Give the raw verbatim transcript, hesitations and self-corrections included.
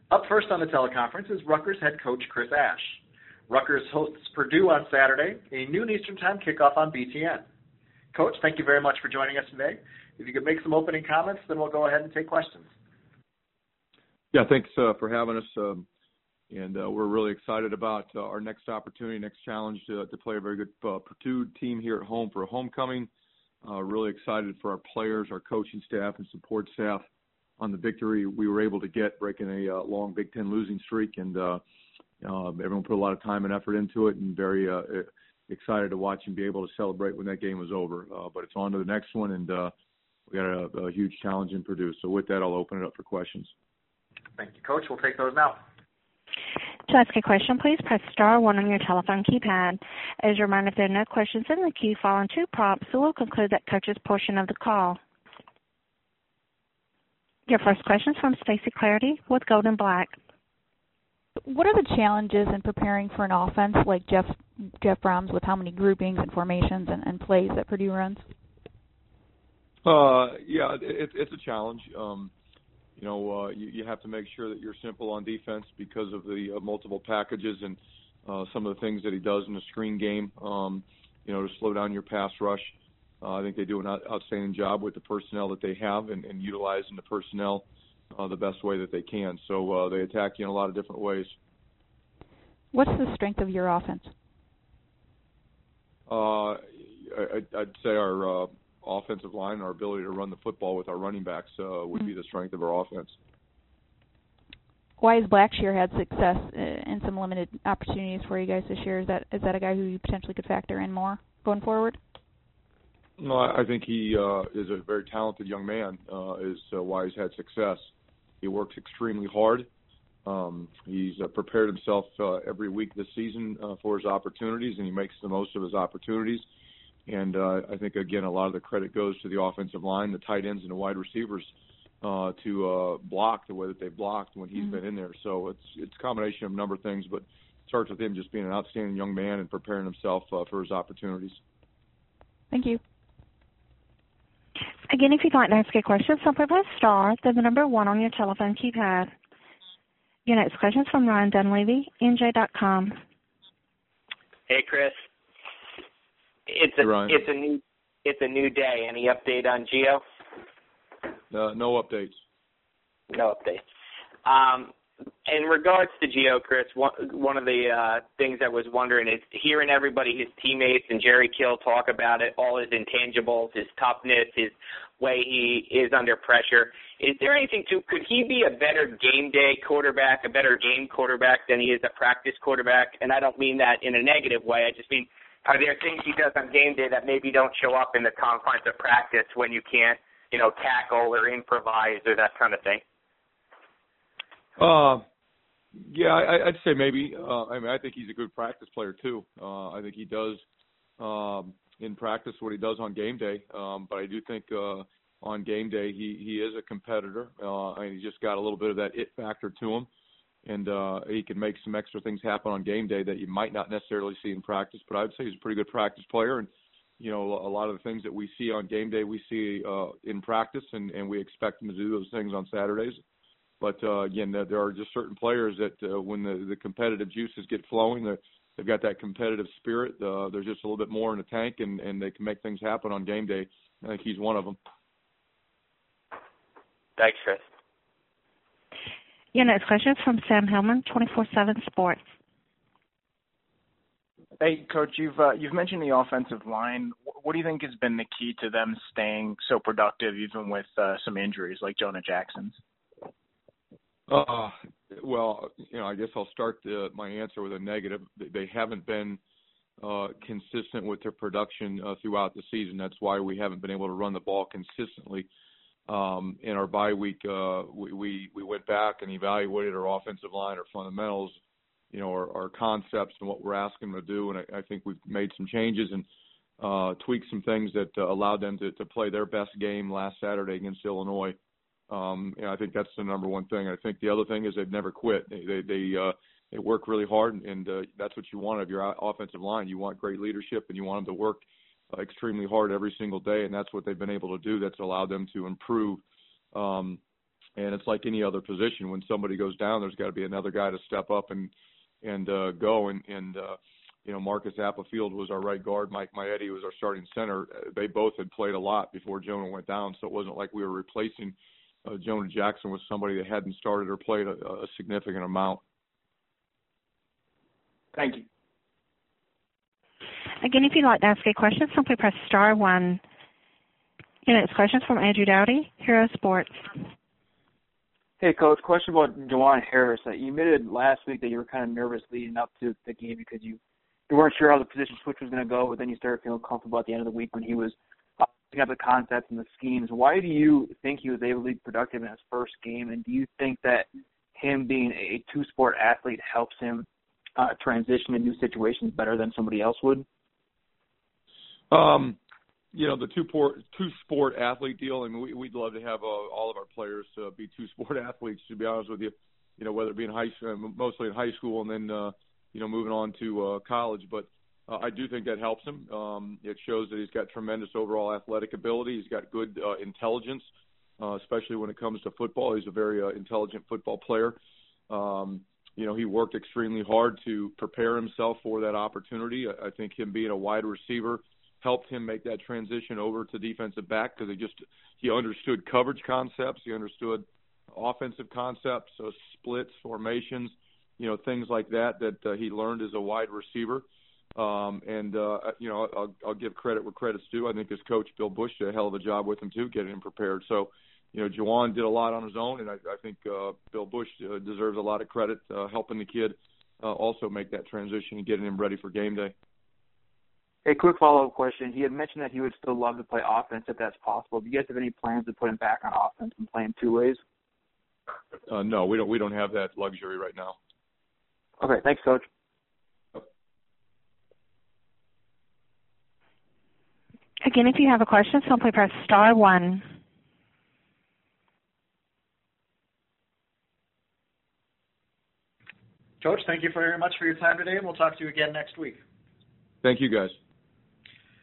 Up first on the teleconference is Rutgers head coach Chris Ash. Rutgers hosts Purdue on Saturday, a noon Eastern Time kickoff on B T N. Coach, thank you very much for joining us today. If you could make some opening comments, then we'll go ahead and take questions. Yeah, thanks uh, for having us. Um, and uh, we're really excited about uh, our next opportunity, next challenge to, to play a very good uh, Purdue team here at home for a homecoming. Uh, really excited for our players, our coaching staff, and support staff on the victory we were able to get, breaking a uh, long Big Ten losing streak. And uh, uh, everyone put a lot of time and effort into it, and very uh, excited to watch and be able to celebrate when that game was over. Uh, but it's on to the next one, and uh, we got a, a huge challenge in Purdue. So with that, I'll open it up for questions. Thank you, Coach. We'll take those now. To ask a question, please press star one on your telephone keypad. As a reminder, if there are no questions in the queue following two prompts, so we'll conclude that coach's portion of the call. Your first question is from Stacey Clarity with Golden Black. What are the challenges in preparing for an offense like Jeff Jeff Brohm's, with how many groupings and formations and, and plays that Purdue runs? Uh, yeah, it, it's a challenge. Um, you know, uh, you, you have to make sure that you're simple on defense because of the uh, multiple packages and uh, some of the things that he does in the screen game, um, you know, to slow down your pass rush. Uh, I think they do an out- outstanding job with the personnel that they have and, and utilizing the personnel uh, the best way that they can. So uh, they attack you in a lot of different ways. What's the strength of your offense? Uh, I, I'd say our uh, offensive line, our ability to run the football with our running backs uh, would mm-hmm. be the strength of our offense. Why has Blackshear had success in some limited opportunities for you guys this year? Is that is that a guy who you potentially could factor in more going forward? No, I think he uh, is a very talented young man, uh, is uh, why he's had success. He works extremely hard. Um, he's uh, prepared himself uh, every week this season uh, for his opportunities, and he makes the most of his opportunities. And uh, I think, again, a lot of the credit goes to the offensive line, the tight ends, and the wide receivers uh, to uh, block the way that they blocked when he's mm-hmm. been in there. So it's it's a combination of a number of things, but it starts with him just being an outstanding young man and preparing himself uh, for his opportunities. Thank you. Again, if you'd like to ask a question, simply press star, then the number one on your telephone keypad. Your next question is from Ryan Dunleavy, N J dot com. Hey, Chris. It's a hey, it's a new it's a new day. Any update on Gio? Uh, no updates. No updates. Um, in regards to Gio, Chris, one, one of the uh, things I was wondering is hearing everybody, his teammates and Jerry Kill talk about it, all his intangibles, his toughness, his way he is under pressure. Is there anything to, could he be a better game day quarterback, a better game quarterback than he is a practice quarterback? And I don't mean that in a negative way. I just mean, are there things he does on game day that maybe don't show up in the confines of practice when you can't, you know, tackle or improvise or that kind of thing? Uh, yeah, I, I'd say maybe. Uh, I mean, I think he's a good practice player too. Uh, I think he does um, in practice what he does on game day. Um, but I do think uh, on game day he, he is a competitor, uh, and he's just got a little bit of that it factor to him, and uh, he can make some extra things happen on game day that you might not necessarily see in practice. But I'd say he's a pretty good practice player, and you know, a lot of the things that we see on game day we see uh, in practice, and, and we expect him to do those things on Saturdays. But, uh, again, there are just certain players that uh, when the, the competitive juices get flowing, they've got that competitive spirit. Uh, there's just a little bit more in the tank, and, and they can make things happen on game day. I think he's one of them. Thanks, Chris. Your next question is from Sam Hellman, twenty-four seven Sports. Hey, Coach, you've uh, you've mentioned the offensive line. What do you think has been the key to them staying so productive, even with uh, some injuries like Jonah Jackson's? Uh, well, you know, I guess I'll start the, my answer with a negative. They haven't been uh, consistent with their production uh, throughout the season. That's why we haven't been able to run the ball consistently. Um, in our bye week, uh, we, we, we went back and evaluated our offensive line, our fundamentals, you know, our, our concepts and what we're asking them to do. And I, I think we've made some changes and uh, tweaked some things that uh, allowed them to, to play their best game last Saturday against Illinois. Um, and I think that's the number one thing. I think the other thing is they've never quit. They they they, uh, they work really hard, and uh, that's what you want of your offensive line. You want great leadership, and you want them to work uh, extremely hard every single day, and that's what they've been able to do. That's allowed them to improve um, And it's like any other position. When somebody goes down, there's got to be another guy to step up and and uh, go. And, and uh, you know, Marcus Applefield was our right guard. Mike Maietti was our starting center. They both had played a lot before Jonah went down, so it wasn't like we were replacing uh, Jonah Jackson with somebody that hadn't started or played a, a significant amount. Thank you. Again, if you'd like to ask a question, simply press star one. Your next question is from Andrew Dowdy, Hero Sports. Hey, Coach, question about Juwan Harris. Uh, you admitted last week that you were kind of nervous leading up to the game because you, you weren't sure how the position switch was going to go, but then you started feeling comfortable at the end of the week when he was uh, picking up the concepts and the schemes. Why do you think he was able to be productive in his first game, and do you think that him being a two-sport athlete helps him uh, transition in new situations better than somebody else would? Um. You know, the two-sport two-sport athlete deal, I mean, we, we'd love to have uh, all of our players uh, be two-sport athletes, to be honest with you, you know, whether it be in high school, mostly in high school and then, uh, you know, moving on to uh, college. But uh, I do think that helps him. Um, it shows that he's got tremendous overall athletic ability. He's got good uh, intelligence, uh, especially when it comes to football. He's a very uh, intelligent football player. Um, you know, he worked extremely hard to prepare himself for that opportunity. I, I think him being a wide receiver helped him make that transition over to defensive back because he just he understood coverage concepts, he understood offensive concepts, so splits, formations, you know, things like that that uh, he learned as a wide receiver. Um, and uh, you know, I'll, I'll give credit where credit's due. I think his coach Bill Busch did a hell of a job with him too, getting him prepared. So, you know, Juwan did a lot on his own, and I, I think uh, Bill Busch uh, deserves a lot of credit uh, helping the kid uh, also make that transition and getting him ready for game day. A quick follow-up question. He had mentioned that he would still love to play offense if that's possible. Do you guys have any plans to put him back on offense and play him two ways? Uh, no, we don't. We don't have that luxury right now. Okay, thanks, Coach. Again, if you have a question, simply press star one. Coach, thank you very much for your time today, and we'll talk to you again next week. Thank you, guys.